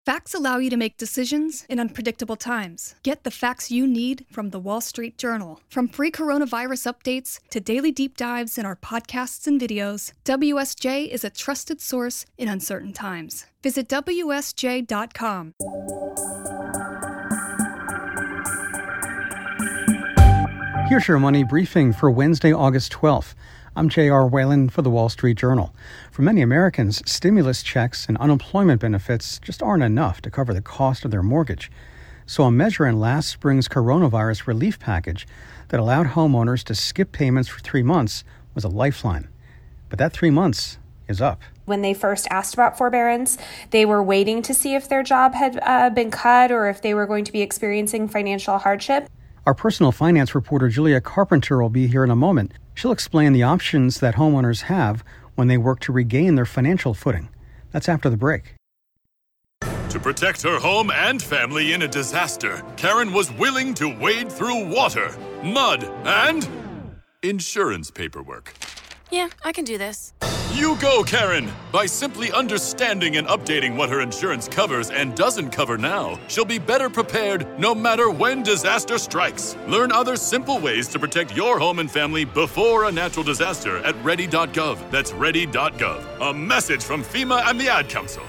Facts allow you to make decisions in unpredictable times. Get the facts you need from the Wall Street Journal. From free coronavirus updates to daily deep dives in our podcasts and videos, WSJ is a trusted source in uncertain times. Visit WSJ.com. Here's your money briefing for Wednesday, August 12th. I'm J.R. Whalen for the Wall Street Journal. For many Americans, stimulus checks and unemployment benefits just aren't enough to cover the cost of their mortgage. So a measure in last spring's coronavirus relief package that allowed homeowners to skip payments for 3 months was a lifeline. But that 3 months is up. When they first asked about forbearance, they were waiting to see if their job had been cut or if they were going to be experiencing financial hardship. Our personal finance reporter Julia Carpenter will be here in a moment. She'll explain the options that homeowners have when they work to regain their financial footing. That's after the break. To protect her home and family in a disaster, Karen was willing to wade through water, mud, and insurance paperwork. Yeah, I can do this. You go, Karen! By simply understanding and updating what her insurance covers and doesn't cover now, she'll be better prepared no matter when disaster strikes. Learn other simple ways to protect your home and family before a natural disaster at ready.gov. That's ready.gov. A message from FEMA and the Ad Council.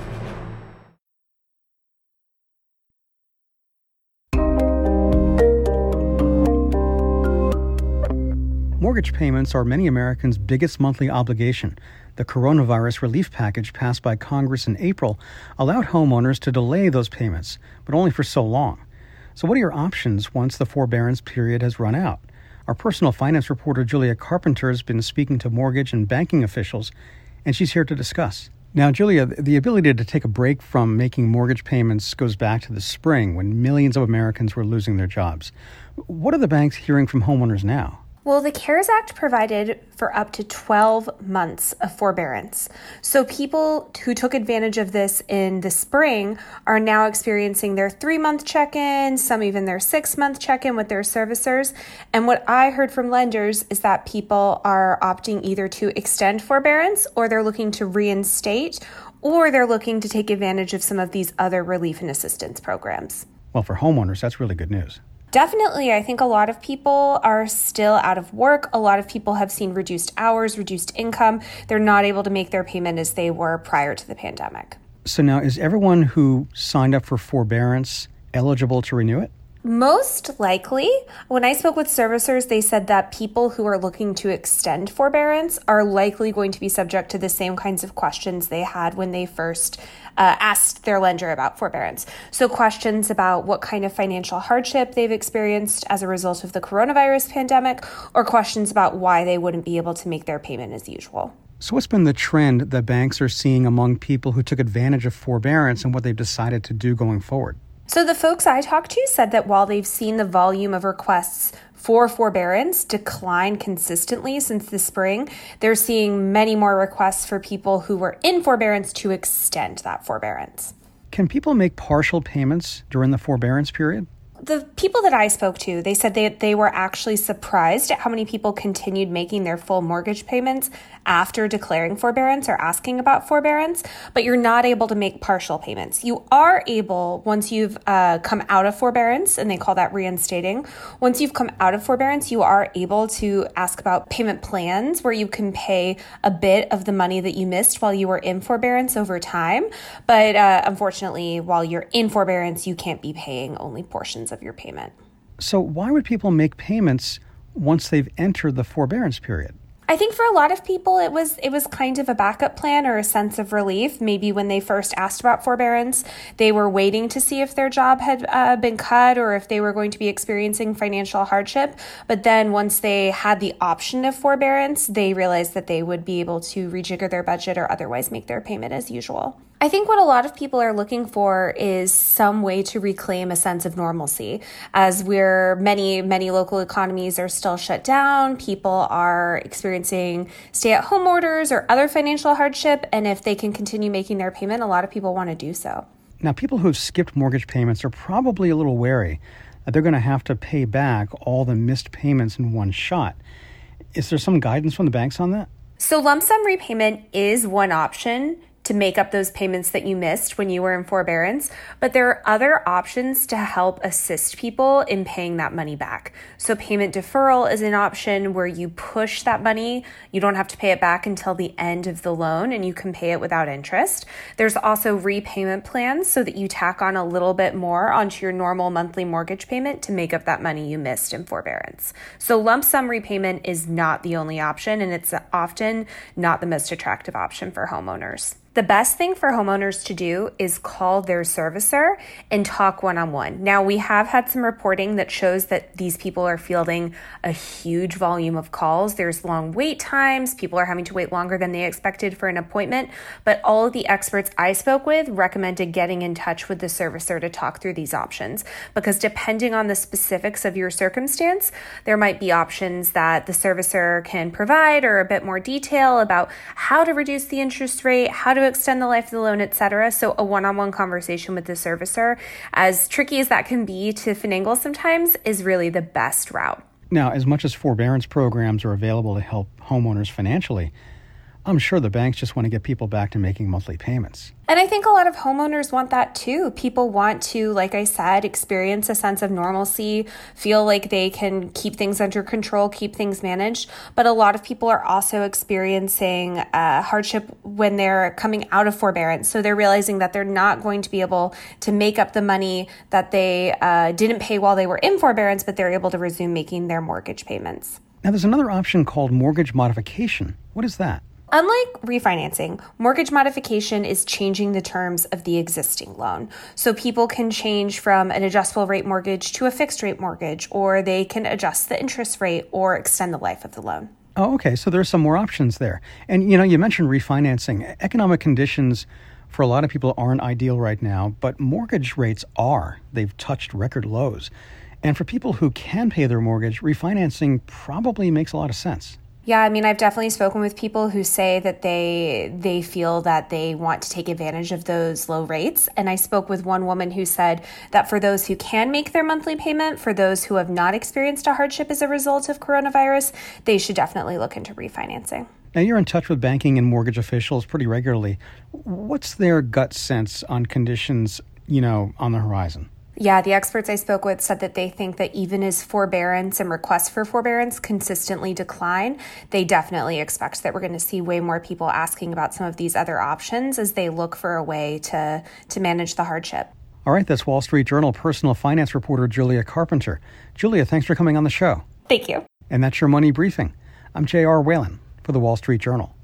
Mortgage payments are many Americans' biggest monthly obligation. The coronavirus relief package passed by Congress in April allowed homeowners to delay those payments, but only for so long. So what are your options once the forbearance period has run out? Our personal finance reporter Julia Carpenter has been speaking to mortgage and banking officials, and she's here to discuss. Now, Julia, the ability to take a break from making mortgage payments goes back to the spring when millions of Americans were losing their jobs. What are the banks hearing from homeowners now? Well, the CARES Act provided for up to 12 months of forbearance. So people who took advantage of this in the spring are now experiencing their 3-month check-in, some even their 6-month check-in with their servicers. And what I heard from lenders is that people are opting either to extend forbearance or they're looking to reinstate or they're looking to take advantage of some of these other relief and assistance programs. Well, for homeowners, that's really good news. Definitely. I think a lot of people are still out of work. A lot of people have seen reduced hours, reduced income. They're not able to make their payment as they were prior to the pandemic. So now, is everyone who signed up for forbearance eligible to renew it? Most likely. When I spoke with servicers, they said that people who are looking to extend forbearance are likely going to be subject to the same kinds of questions they had when they first asked their lender about forbearance. So questions about what kind of financial hardship they've experienced as a result of the coronavirus pandemic, or questions about why they wouldn't be able to make their payment as usual. So what's been the trend that banks are seeing among people who took advantage of forbearance and what they've decided to do going forward? So the folks I talked to said that while they've seen the volume of requests for forbearance decline consistently since the spring, they're seeing many more requests for people who were in forbearance to extend that forbearance. Can people make partial payments during the forbearance period? The people that I spoke to, they said they were actually surprised at how many people continued making their full mortgage payments after declaring forbearance or asking about forbearance, but you're not able to make partial payments. You are able, once you've come out of forbearance, and they call that reinstating, once you've come out of forbearance, you are able to ask about payment plans where you can pay a bit of the money that you missed while you were in forbearance over time. But unfortunately, while you're in forbearance, you can't be paying only portions of your payment. So why would people make payments once they've entered the forbearance period? I think for a lot of people, it was kind of a backup plan or a sense of relief. Maybe when they first asked about forbearance, they were waiting to see if their job had been cut or if they were going to be experiencing financial hardship. But then once they had the option of forbearance, they realized that they would be able to rejigger their budget or otherwise make their payment as usual. I think what a lot of people are looking for is some way to reclaim a sense of normalcy. As many local economies are still shut down, people are experiencing stay-at-home orders or other financial hardship, and if they can continue making their payment, a lot of people want to do so. Now, people who've skipped mortgage payments are probably a little wary that they're going to have to pay back all the missed payments in one shot. Is there some guidance from the banks on that? So lump sum repayment is one option to make up those payments that you missed when you were in forbearance, but there are other options to help assist people in paying that money back. So payment deferral is an option where you push that money. You don't have to pay it back until the end of the loan and you can pay it without interest. There's also repayment plans so that you tack on a little bit more onto your normal monthly mortgage payment to make up that money you missed in forbearance. So lump sum repayment is not the only option, and it's often not the most attractive option for homeowners. The best thing for homeowners to do is call their servicer and talk one-on-one. Now, we have had some reporting that shows that these people are fielding a huge volume of calls. There's long wait times. People are having to wait longer than they expected for an appointment. But all of the experts I spoke with recommended getting in touch with the servicer to talk through these options, because depending on the specifics of your circumstance, there might be options that the servicer can provide or a bit more detail about how to reduce the interest rate, how to extend the life of the loan, etc. So a one-on-one conversation with the servicer, as tricky as that can be to finagle sometimes, is really the best route. Now, as much as forbearance programs are available to help homeowners financially, I'm sure the banks just want to get people back to making monthly payments. And I think a lot of homeowners want that too. People want to, like I said, experience a sense of normalcy, feel like they can keep things under control, keep things managed. But a lot of people are also experiencing hardship when they're coming out of forbearance. So they're realizing that they're not going to be able to make up the money that they didn't pay while they were in forbearance, but they're able to resume making their mortgage payments. Now, there's another option called mortgage modification. What is that? Unlike refinancing, mortgage modification is changing the terms of the existing loan. So people can change from an adjustable rate mortgage to a fixed rate mortgage, or they can adjust the interest rate or extend the life of the loan. Oh, okay. So there's some more options there. And, you mentioned refinancing. Economic conditions for a lot of people aren't ideal right now, but mortgage rates are. They've touched record lows. And for people who can pay their mortgage, refinancing probably makes a lot of sense. Yeah, I mean, I've definitely spoken with people who say that they feel that they want to take advantage of those low rates. And I spoke with one woman who said that for those who can make their monthly payment, for those who have not experienced a hardship as a result of coronavirus, they should definitely look into refinancing. Now, you're in touch with banking and mortgage officials pretty regularly. What's their gut sense on conditions, on the horizon? Yeah, the experts I spoke with said that they think that even as forbearance and requests for forbearance consistently decline, they definitely expect that we're going to see way more people asking about some of these other options as they look for a way to manage the hardship. All right, that's Wall Street Journal personal finance reporter Julia Carpenter. Julia, thanks for coming on the show. Thank you. And that's your Money Briefing. I'm J.R. Whalen for the Wall Street Journal.